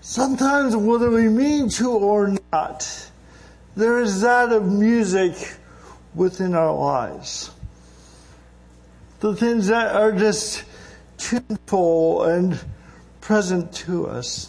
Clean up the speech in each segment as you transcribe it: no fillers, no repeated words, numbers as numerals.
Sometimes, whether we mean to or not, there is that of music within our lives. The things that are just tuneful and present to us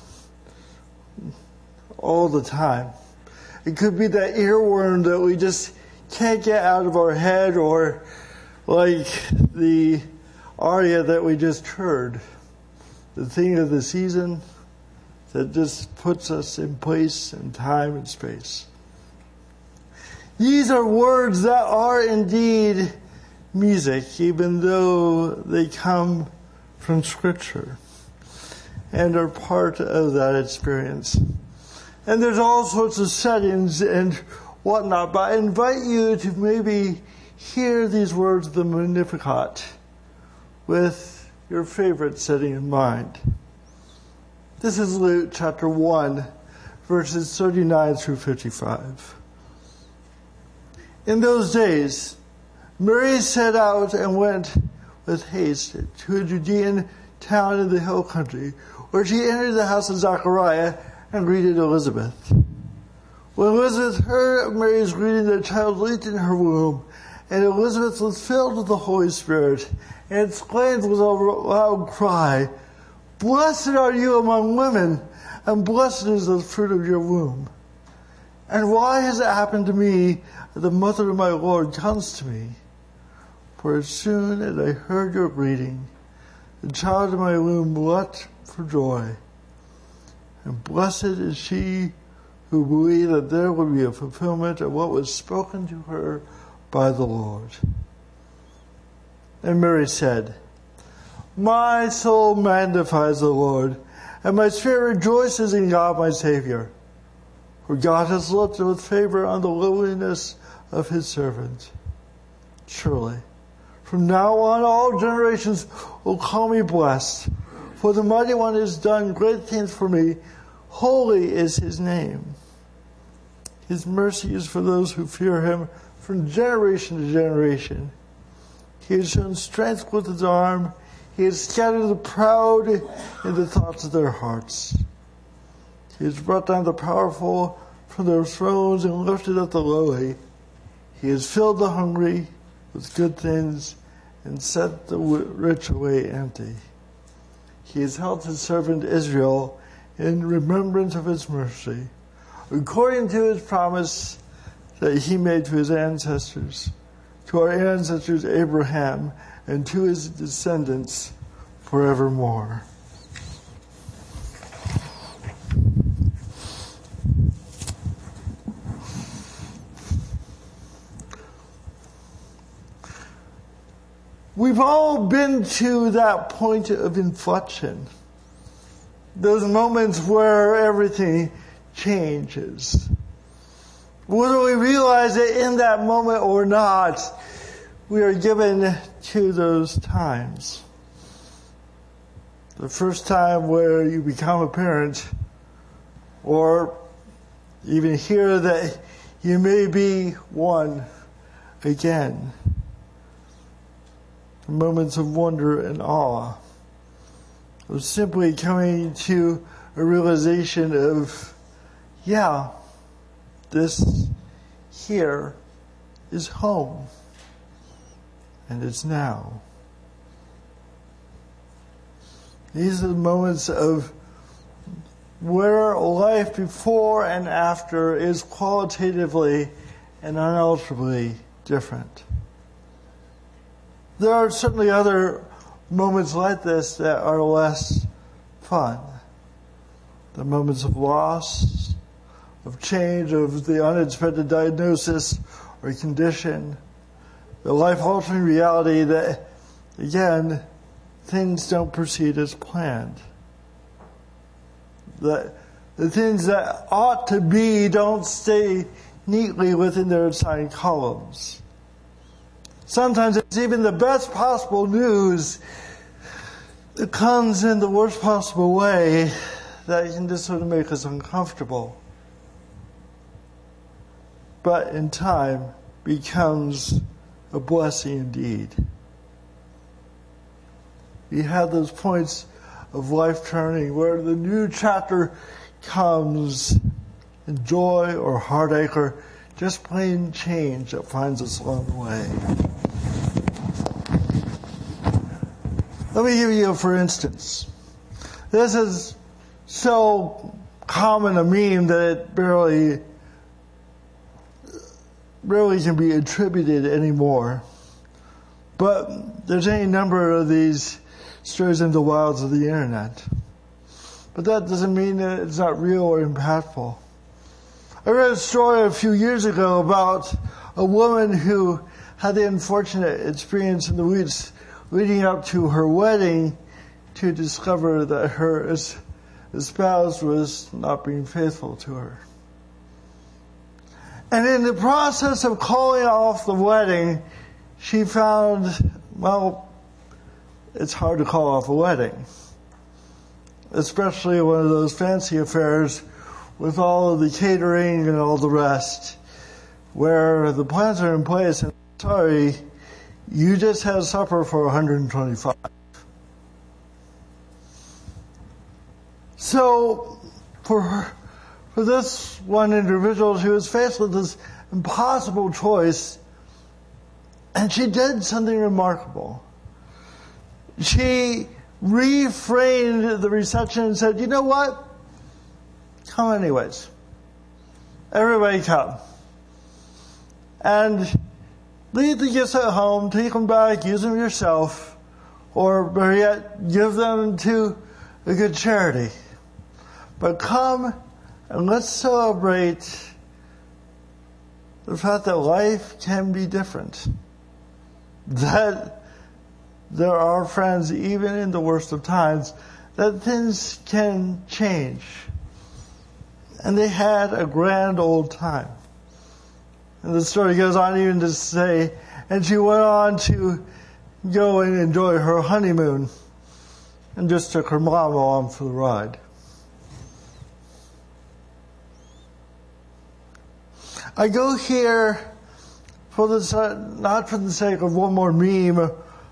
all the time. It could be that earworm that we just can't get out of our head, or like the aria that we just heard, the thing of the season that just puts us in place and time and space. These are words that are indeed music, even though they come from Scripture and are part of that experience. And there's all sorts of settings and whatnot, but I invite you to maybe hear these words of the Magnificat with your favorite setting in mind. This is Luke chapter 1, verses 39 through 55. In those days, Mary set out and went with haste to a Judean town in the hill country, where she entered the house of Zachariah and greeted Elizabeth. When Elizabeth heard of Mary's greeting, the child leaped in her womb, and Elizabeth was filled with the Holy Spirit and exclaimed with a loud cry, "Blessed are you among women, and blessed is the fruit of your womb. And why has it happened to me that the mother of my Lord comes to me? For as soon as I heard your greeting, the child in my womb leapt for joy. And blessed is she who believed that there would be a fulfillment of what was spoken to her by the Lord." And Mary said, "My soul magnifies the Lord, and my spirit rejoices in God my Savior. For God has looked with favor on the lowliness of his servant. Surely, from now on all generations will call me blessed, for the Mighty One has done great things for me. Holy is his name. His mercy is for those who fear him from generation to generation. He has shown strength with his arm. He has scattered the proud in the thoughts of their hearts. He has brought down the powerful from their thrones and lifted up the lowly. He has filled the hungry with good things and set the rich away empty. He has helped his servant Israel in remembrance of his mercy, according to his promise that he made to his ancestors, to our ancestors Abraham, and to his descendants forevermore." We've all been to that point of inflection. Those moments where everything changes. Whether we realize it in that moment or not, we are given to those times. The first time where you become a parent, or even hear that you may be one again. Moments of wonder and awe, of simply coming to a realization of, yeah, this here is home, and it's now. These are the moments of where life before and after is qualitatively and unalterably different. There are certainly other moments like this that are less fun. The moments of loss, of change, of the unexpected diagnosis or condition, the life-altering reality that, again, things don't proceed as planned. That the things that ought to be don't stay neatly within their assigned columns. Sometimes it's even the best possible news that comes in the worst possible way that can just sort of make us uncomfortable. But in time becomes a blessing indeed. We have those points of life turning where the new chapter comes in joy or heartache or just plain change that finds us along the way. Let me give you, for instance, this is so common a meme that it barely can be attributed anymore. But there's any number of these stories in the wilds of the internet. But that doesn't mean that it's not real or impactful. I read a story a few years ago about a woman who had the unfortunate experience in the weeks leading up to her wedding to discover that her spouse was not being faithful to her. And in the process of calling off the wedding, she found, well, it's hard to call off a wedding. Especially one of those fancy affairs with all of the catering and all the rest, where the plans are in place and, sorry, you just had supper for 125. So, for this one individual, she was faced with this impossible choice, and she did something remarkable. She reframed the reception and said, you know what? Come anyways. Everybody come. And leave the gifts at home, take them back, use them yourself, or better yet, give them to a good charity. But come and let's celebrate the fact that life can be different. That there are friends, even in the worst of times, that things can change. And they had a grand old time. And the story goes on even to say, and she went on to go and enjoy her honeymoon and just took her mom along for the ride. I go here for not for the sake of one more meme,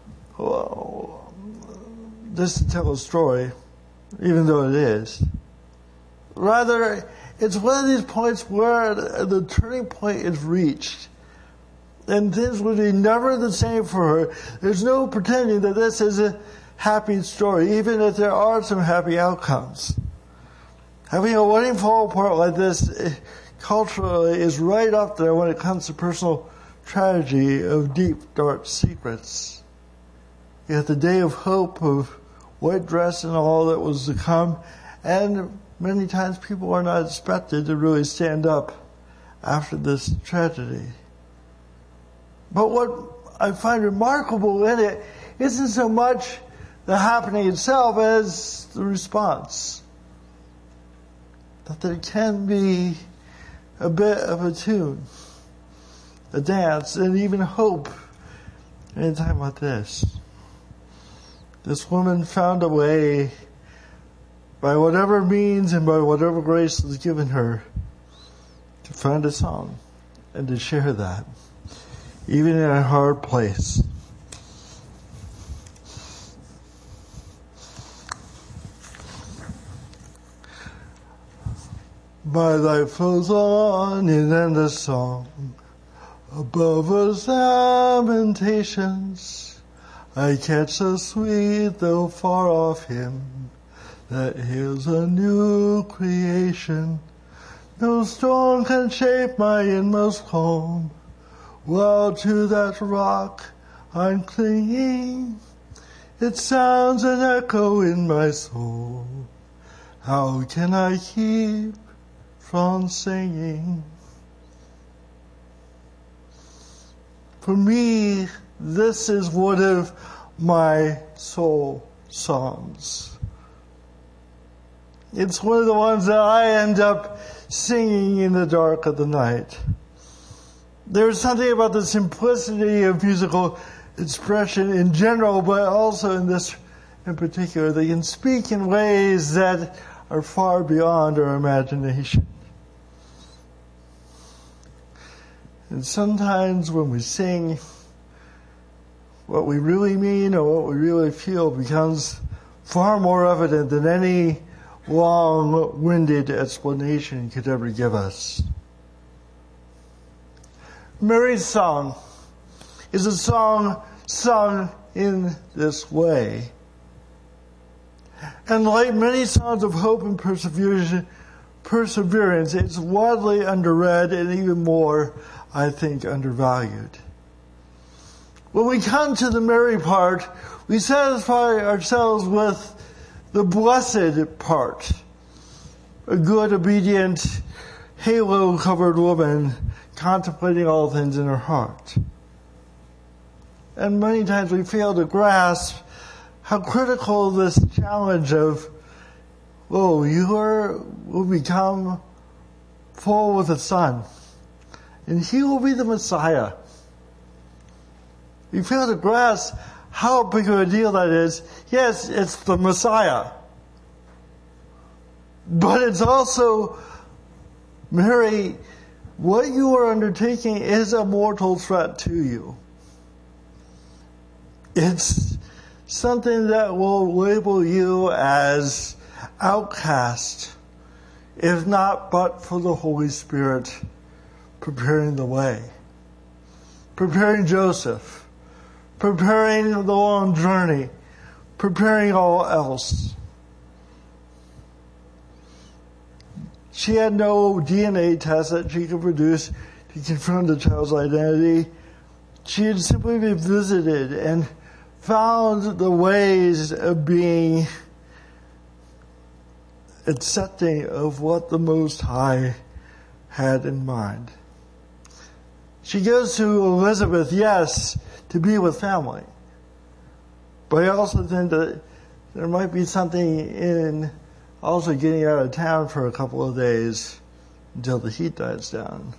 just to tell a story, even though it is. Rather, it's one of these points where the turning point is reached. And things will be never the same for her. There's no pretending that this is a happy story, even if there are some happy outcomes. Having a wedding fall apart like this culturally is right up there when it comes to personal tragedy of deep, dark secrets. Yet the day of hope, of white dress and all that was to come, and many times people are not expected to really stand up after this tragedy. But what I find remarkable in it isn't so much the happening itself as the response. That there can be a bit of a tune, a dance, and even hope in a time like this. This woman found a way, by whatever means and by whatever grace was given her, to find a song and to share that, even in a hard place. My life flows on in endless song, above us lamentations. I catch the sweet, though far off hymn, that here's a new creation. No storm can shake my inmost calm, while to that rock I'm clinging. It sounds an echo in my soul. How can I keep from singing? For me, this is one of my soul songs. It's one of the ones that I end up singing in the dark of the night. There's something about the simplicity of musical expression in general, but also in this in particular, that can speak in ways that are far beyond our imagination. And sometimes when we sing, what we really mean or what we really feel becomes far more evident than any long-winded explanation could ever give us. Mary's song is a song sung in this way. And like many songs of hope and perseverance, it's widely underread and even more, I think, undervalued. When we come to the Mary part, we satisfy ourselves with the blessed part. A good, obedient, halo-covered woman contemplating all things in her heart. And many times we fail to grasp how critical this challenge of, you will become full with a son, and he will be the Messiah. We fail to grasp how big of a deal that is. Yes, it's the Messiah. But it's also, Mary, what you are undertaking is a mortal threat to you. It's something that will label you as outcast, if not but for the Holy Spirit preparing the way, preparing Joseph, preparing the long journey, preparing all else. She had no DNA test that she could produce to confirm the child's identity. She had simply been visited and found the ways of being accepting of what the Most High had in mind. She goes to Elizabeth, yes, to be with family. But I also think that there might be something in also getting out of town for a couple of days until the heat dies down.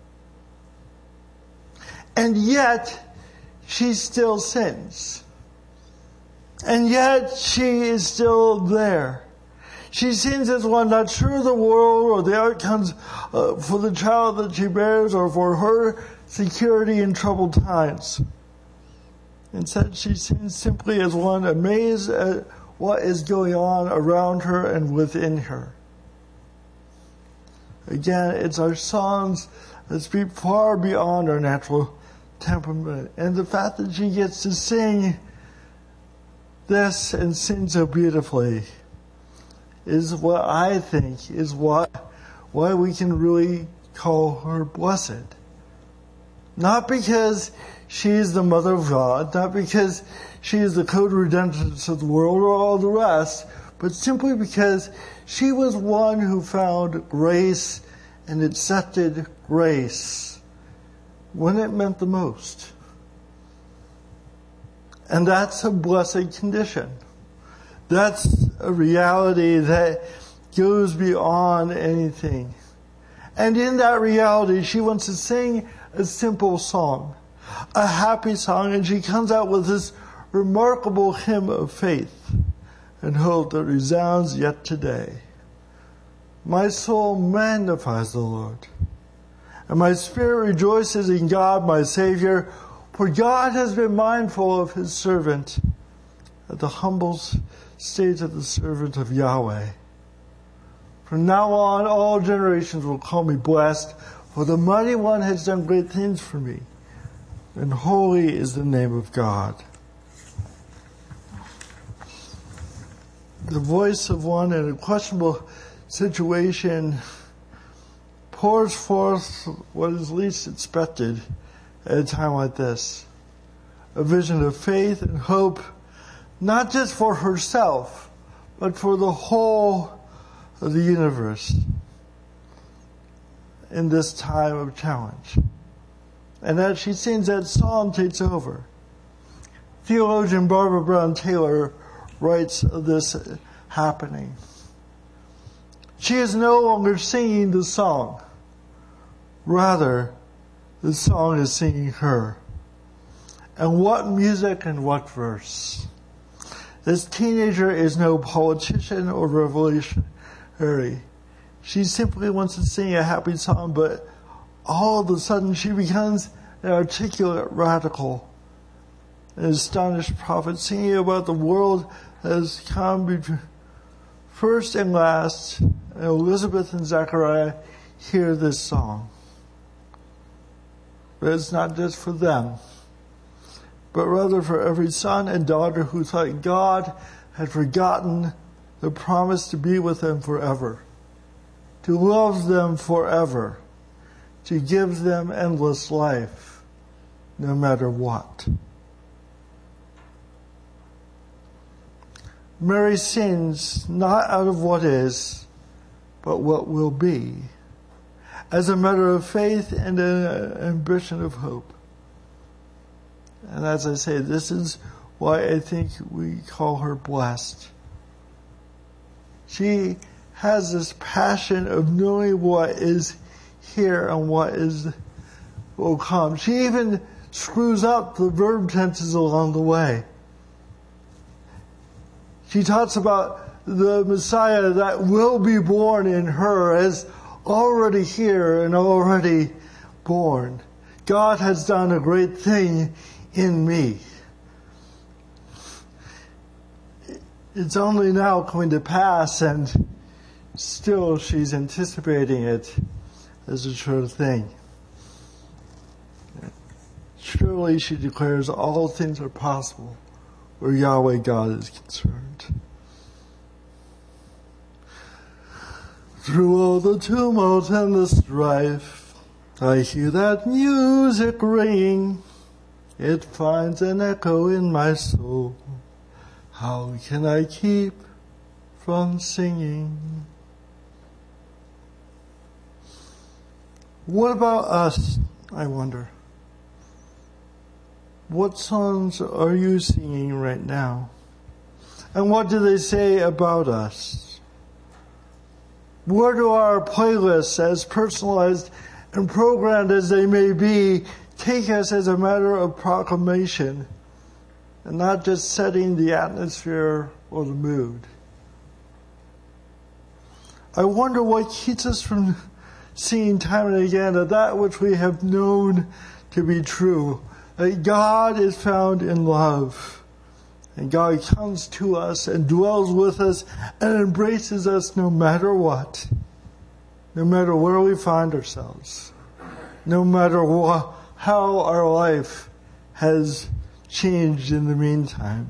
And yet, she still sins. And yet, she is still there. She sins as one not sure of the world or the outcomes for the child that she bears or for her security in troubled times. Instead, she sins simply as one amazed at what is going on around her and within her. Again, it's our songs that speak far beyond our natural temperament. And the fact that she gets to sing this and sing so beautifully is what I think is why we can really call her blessed. Not because she is the mother of God, not because she is the co-redemptress of the world or all the rest, but simply because she was one who found grace and accepted grace when it meant the most. And that's a blessed condition. That's a reality that goes beyond anything. And in that reality, she wants to sing a simple song, a happy song, and she comes out with this remarkable hymn of faith and hope that resounds yet today. My soul magnifies the Lord, and my spirit rejoices in God my Savior, for God has been mindful of his servant at the humble state of the servant of Yahweh. From now on, all generations will call me blessed, for the Mighty One has done great things for me, and holy is the name of God. The voice of one in a questionable situation pours forth what is least expected at a time like this. A vision of faith and hope, not just for herself, but for the whole of the universe in this time of challenge. And as she sings, that song takes over. Theologian Barbara Brown Taylor writes of this happening. She is no longer singing the song. Rather, the song is singing her. And what music and what verse. This teenager is no politician or revolutionary. She simply wants to sing a happy song, but all of a sudden she becomes an articulate radical, an astonished prophet singing about the world that has come first and last, Elizabeth and Zechariah hear this song. But it's not just for them, but rather for every son and daughter who thought God had forgotten the promise to be with them forever, to love them forever, to give them endless life, no matter what. Mary sings not out of what is, but what will be, as a matter of faith and an ambition of hope. And as I say, this is why I think we call her blessed. She has this passion of knowing what is here and what will come. She even screws up the verb tenses along the way. She talks about the Messiah that will be born in her as already here and already born. God has done a great thing in me. It's only now going to pass, and still she's anticipating it as a sure thing. Surely, she declares, all things are possible where Yahweh God is concerned. Through all the tumult and the strife, I hear that music ringing. It finds an echo in my soul. How can I keep from singing? What about us, I wonder? What songs are you singing right now? And what do they say about us? Where do our playlists, as personalized and programmed as they may be, take us as a matter of proclamation and not just setting the atmosphere or the mood? I wonder what keeps us from seeing time and again that which we have known to be true, that God is found in love, and God comes to us and dwells with us and embraces us no matter what, no matter where we find ourselves, no matter how our life has changed in the meantime.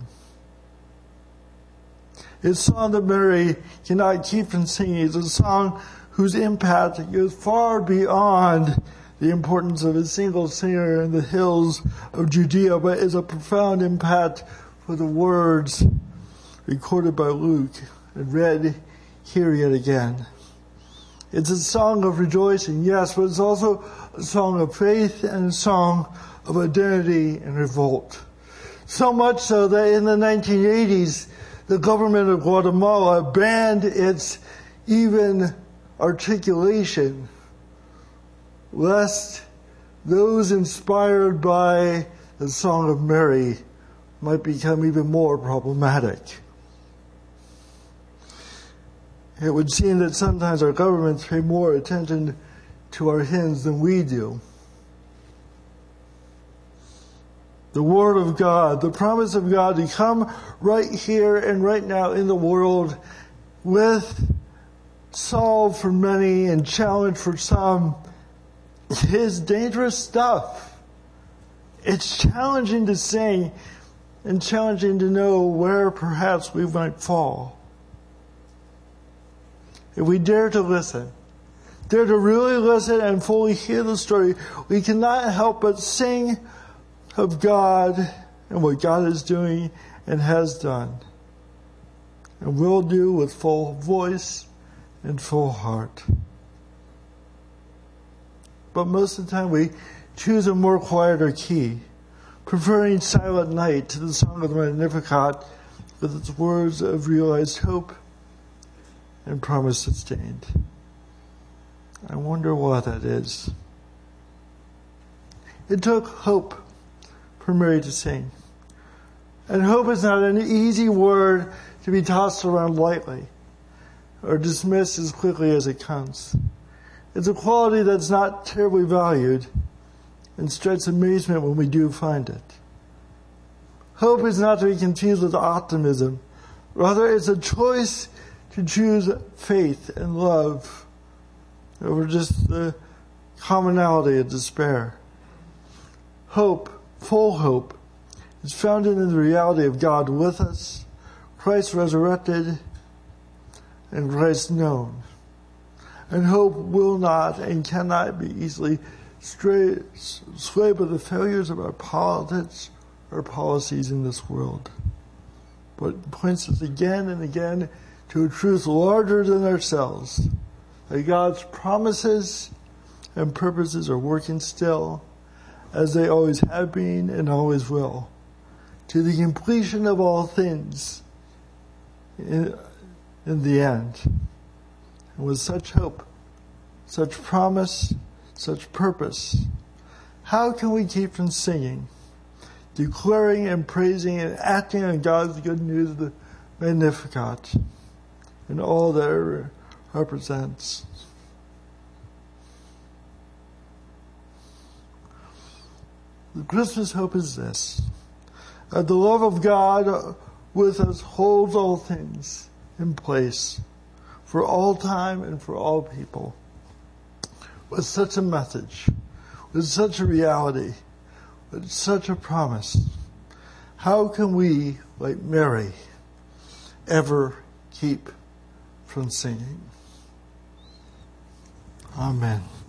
It's a song that Mary cannot keep from singing. It's a song whose impact goes far beyond the importance of a single singer in the hills of Judea, but is a profound impact for the words recorded by Luke and read here yet again. It's a song of rejoicing, yes, but it's also a song of faith and a song of identity and revolt. So much so that in the 1980s, the government of Guatemala banned its even articulation, lest those inspired by the Song of Mary might become even more problematic. It would seem that sometimes our governments pay more attention to our hymns than we do. The Word of God, the promise of God to come right here and right now in the world with solve for many and challenge for some is dangerous stuff. It's challenging to sing and challenging to know where perhaps we might fall. If we dare to listen, dare to really listen and fully hear the story, we cannot help but sing of God and what God is doing and has done, and will do with full voice and full heart. But most of the time we choose a more quieter key, preferring Silent Night to the Song of the Magnificat with its words of realized hope and promise sustained. I wonder why that is. It took hope for Mary to sing. And hope is not an easy word to be tossed around lightly or dismissed as quickly as it comes. It's a quality that's not terribly valued and strikes amazement when we do find it. Hope is not to be confused with optimism. Rather, it's a choice to choose faith and love over just the commonality of despair. Hope, full hope, is founded in the reality of God with us, Christ resurrected, and Christ known. And hope will not and cannot be easily swayed by the failures of our politics or policies in this world, but points us again and again to a truth larger than ourselves, that God's promises and purposes are working still, as they always have been and always will, to the completion of all things in the end. And with such hope, such promise, such purpose, how can we keep from singing, declaring and praising and acting on God's good news, the Magnificat, and all that it represents? The Christmas hope is this, that the love of God with us holds all things in place for all time and for all people. With such a message, with such a reality, with such a promise, how can we, like Mary, ever keep from singing? Amen.